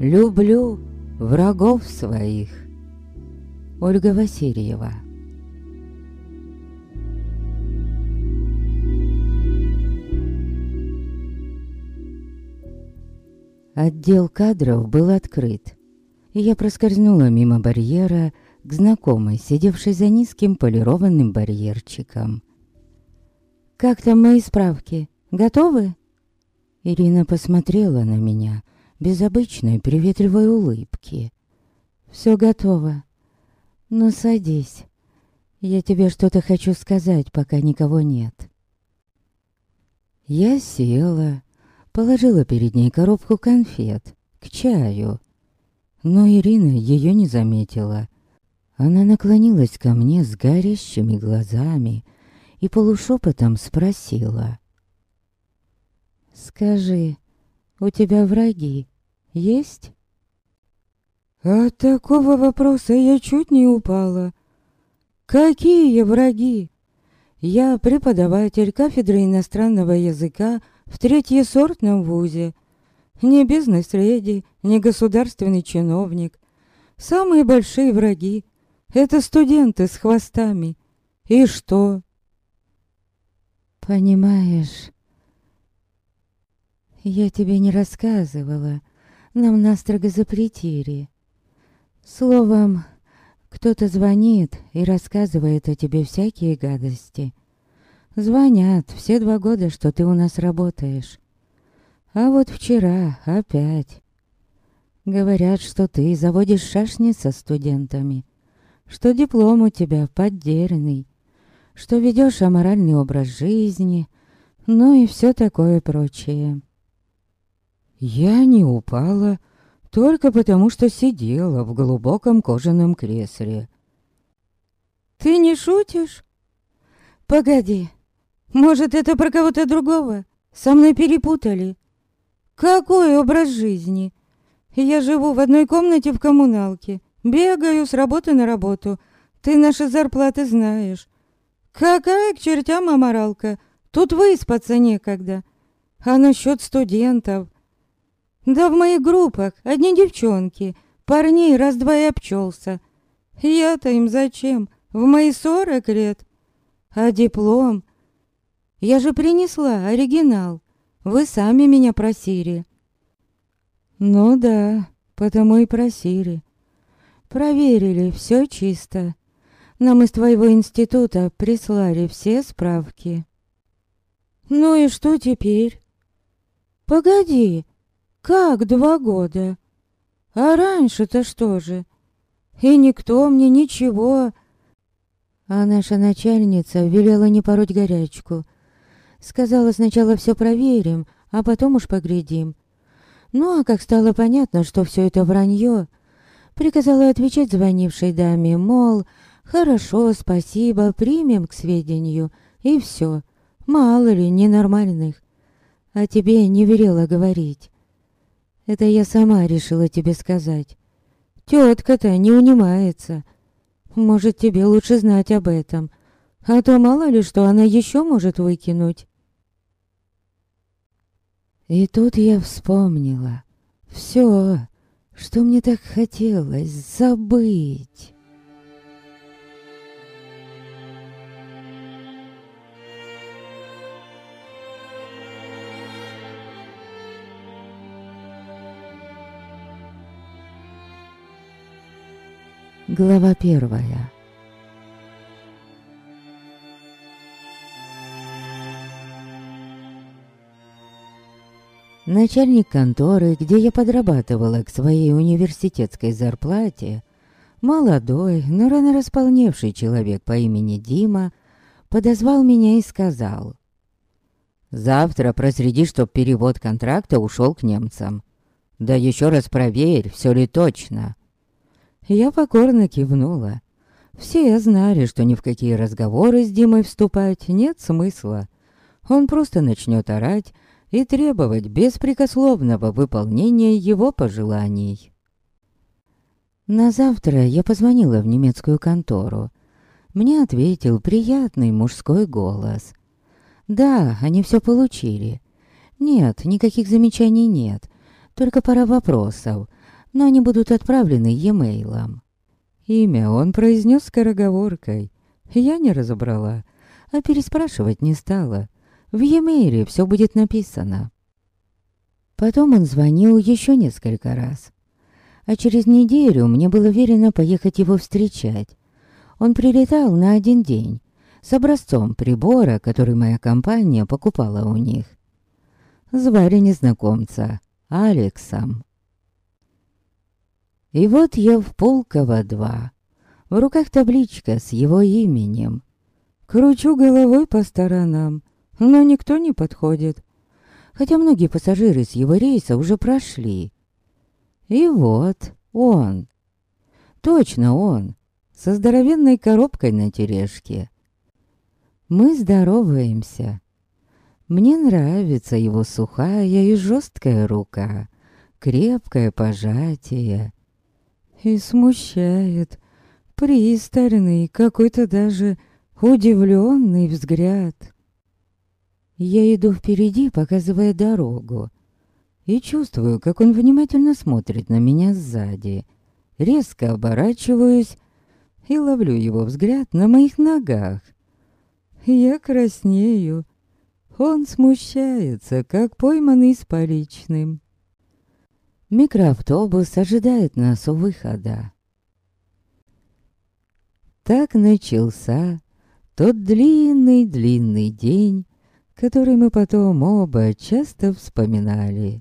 люблю врагов своих. Ольга Васильева. Отдел кадров был открыт, и я проскользнула мимо барьера к знакомой, сидевшей за низким полированным барьерчиком. «Как там мои справки? Готовы?» Ирина посмотрела на меня без обычной приветливой улыбки. «Все готово. Ну, садись. Я тебе что-то хочу сказать, пока никого нет». Я села, положила перед ней коробку конфет к чаю. Но Ирина ее не заметила. Она наклонилась ко мне с горящими глазами и полушепотом спросила: «Скажи, у тебя враги есть?» От такого вопроса я чуть не упала. Какие враги? Я преподаватель кафедры иностранного языка в третьесортном вузе. Не бизнес-леди, не государственный чиновник. Самые большие враги — это студенты с хвостами. И что? Понимаешь, я тебе не рассказывала. Нам настрого запретили. Словом, кто-то звонит и рассказывает о тебе всякие гадости. Звонят все 2 года, что ты у нас работаешь. А вот вчера опять. Говорят, что ты заводишь шашни со студентами, что диплом у тебя поддельный, что ведешь аморальный образ жизни, ну и все такое прочее. Я не упала только потому, что сидела в глубоком кожаном кресле. «Ты не шутишь? Погоди, может, это про кого-то другого? Со мной перепутали? Какой образ жизни? Я живу в одной комнате в коммуналке, бегаю с работы на работу. Ты наши зарплаты знаешь. Какая к чертям аморалка? Тут выспаться некогда. А насчет студентов? Да в моих группах одни девчонки, парней раз-два и обчелся. Я-то им зачем? В мои 40 лет. А диплом? Я же принесла оригинал. Вы сами меня просили. Ну да, потому и просили. Проверили, все чисто. Нам из твоего института прислали все справки. Ну и что теперь? Погоди, как 2 года? А раньше-то что же? И никто мне ничего. А наша начальница велела не пороть горячку. Сказала, сначала все проверим, а потом уж поглядим. Ну, а как стало понятно, что все это вранье, приказала отвечать звонившей даме, мол, хорошо, спасибо, примем к сведению, и все. Мало ли ненормальных. А тебе не велела говорить. Это я сама решила тебе сказать. Тетка-то не унимается. Может, тебе лучше знать об этом. А то мало ли, что она еще может выкинуть. И тут я вспомнила все, что мне так хотелось забыть. Глава 1. Начальник конторы, где я подрабатывала к своей университетской зарплате, молодой, но рано располневший человек по имени Дима, подозвал меня и сказал: «Завтра проследи, чтоб перевод контракта ушел к немцам. Да еще раз проверь, все ли точно». Я покорно кивнула. Все знали, что ни в какие разговоры с Димой вступать нет смысла. Он просто начнет орать и требовать беспрекословного выполнения его пожеланий. На завтра я позвонила в немецкую контору. Мне ответил приятный мужской голос. Да, они все получили. Нет, никаких замечаний нет, только пара вопросов. но они будут отправлены e-mail'ом. Имя он произнес скороговоркой. Я не разобрала, а переспрашивать не стала. В e-mail'е все будет написано. Потом он звонил еще несколько раз. А через неделю мне было велено поехать его встречать. Он прилетал на 1 день с образцом прибора, который моя компания покупала у них. Звали незнакомца Алексом. И вот я в Пулково 2. В руках табличка с его именем. Кручу головой по сторонам, но никто не подходит. Хотя многие пассажиры с его рейса уже прошли. И вот он. Точно он. Со здоровенной коробкой на тележке. Мы здороваемся. Мне нравится его сухая и жесткая рука. Крепкое пожатие. И смущает пристальный, какой-то даже удивленный взгляд. Я иду впереди, показывая дорогу. И чувствую, как он внимательно смотрит на меня сзади. Резко оборачиваюсь и ловлю его взгляд на моих ногах. Я краснею. Он смущается, как пойманный с поличным. Микроавтобус ожидает нас у выхода. Так начался тот длинный-длинный день, который мы потом оба часто вспоминали.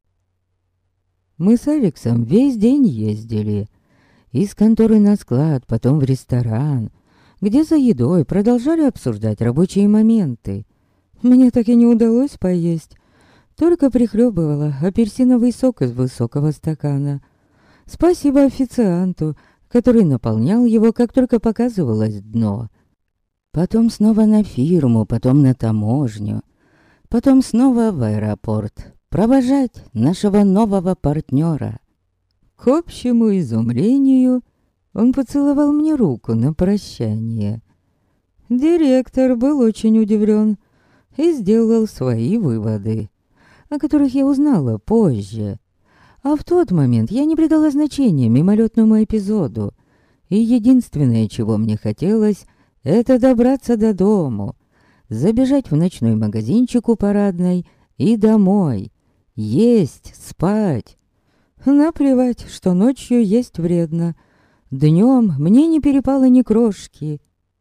Мы с Алексом весь день ездили. Из конторы на склад, потом в ресторан, где за едой продолжали обсуждать рабочие моменты. Мне так и не удалось поесть. Только прихлебывала апельсиновый сок из высокого стакана. Спасибо официанту, который наполнял его, как только показывалось дно. Потом снова на фирму, потом на таможню. Потом снова в аэропорт. Провожать нашего нового партнера. К общему изумлению он поцеловал мне руку на прощание. Директор был очень удивлен и сделал свои выводы, о которых я узнала позже. А в тот момент я не придала значения мимолетному эпизоду. И единственное, чего мне хотелось, это добраться до дому, забежать в ночной магазинчик у парадной и домой, есть, спать. Наплевать, что ночью есть вредно. Днем мне не перепало ни крошки.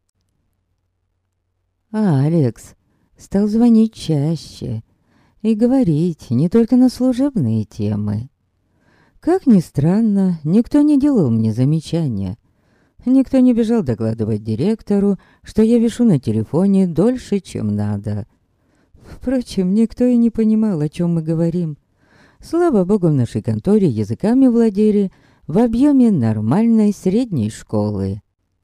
А Алекс стал звонить чаще и говорить не только на служебные темы. Как ни странно, никто не делал мне замечания. Никто не бежал докладывать директору, что я вишу на телефоне дольше, чем надо. Впрочем, никто и не понимал, о чем мы говорим. Слава богу, в нашей конторе языками владели в объеме нормальной средней школы.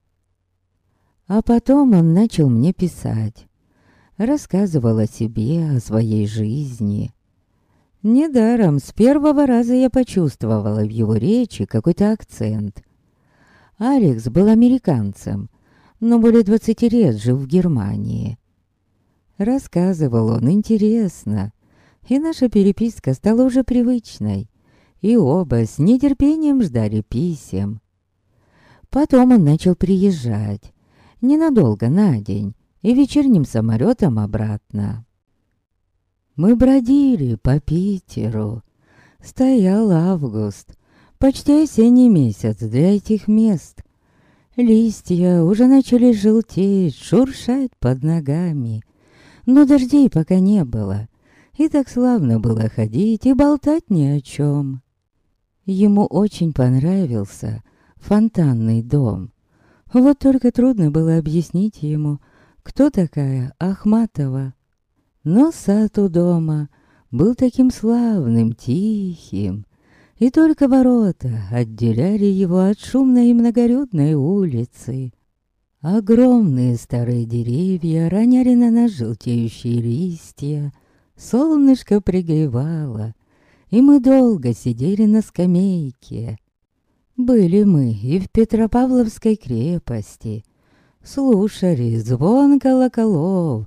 А потом он начал мне писать. Рассказывал о себе, о своей жизни. Недаром с первого раза я почувствовала в его речи какой-то акцент. Алекс был американцем, но более 20 лет жил в Германии. Рассказывал он интересно, и наша переписка стала уже привычной, и оба с нетерпением ждали писем. Потом он начал приезжать, ненадолго, на день, и вечерним самолетом обратно. Мы бродили по Питеру. Стоял август, почти осенний месяц для этих мест. Листья уже начали желтеть, шуршать под ногами. Но дождей пока не было, и так славно было ходить и болтать ни о чем. Ему очень понравился фонтанный дом. Вот только трудно было объяснить ему, кто такая Ахматова. Но сад у дома был таким славным, тихим, и только ворота отделяли его от шумной и многолюдной улицы. Огромные старые деревья роняли на нас желтеющие листья, солнышко пригревало, и мы долго сидели на скамейке. Были мы и в Петропавловской крепости, слушали звон колоколов,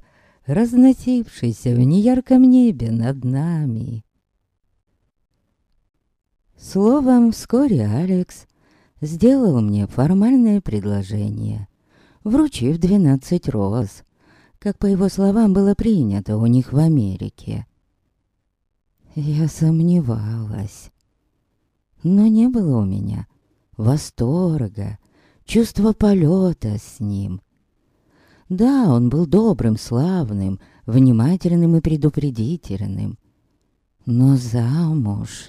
разносившийся в неярком небе над нами. Словом, вскоре Алекс сделал мне формальное предложение, вручив 12 роз, как по его словам было принято у них в Америке. Я сомневалась, но не было у меня восторга, чувства полета с ним. Да, он был добрым, славным, внимательным и предупредительным, но замуж...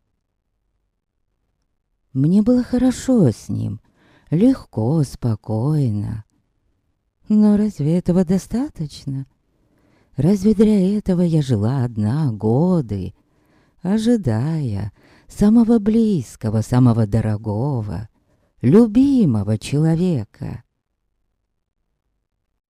Мне было хорошо с ним, легко, спокойно. Но разве этого достаточно? Разве для этого я жила одна годы, ожидая самого близкого, самого дорогого, любимого человека?